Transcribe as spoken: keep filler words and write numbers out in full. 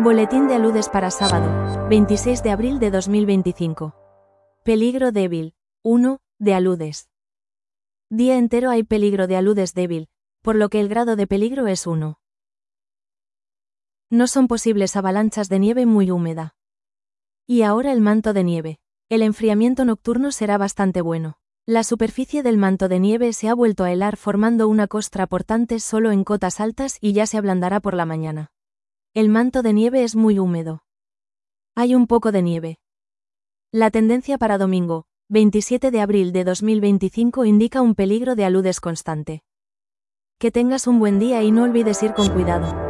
Boletín de aludes para sábado, veintiséis de abril de dos mil veinticinco. Peligro débil. uno. De aludes. Día entero hay peligro de aludes débil, por lo que el grado de peligro es uno. No son posibles avalanchas de nieve muy húmeda. Y ahora el manto de nieve. El enfriamiento nocturno será bastante bueno. La superficie del manto de nieve se ha vuelto a helar formando una costra portante solo en cotas altas y ya se ablandará por la mañana. El manto de nieve es muy húmedo. Hay un poco de nieve. La tendencia para domingo, veintisiete de abril de dos mil veinticinco indica un peligro de aludes constante. Que tengas un buen día y no olvides ir con cuidado.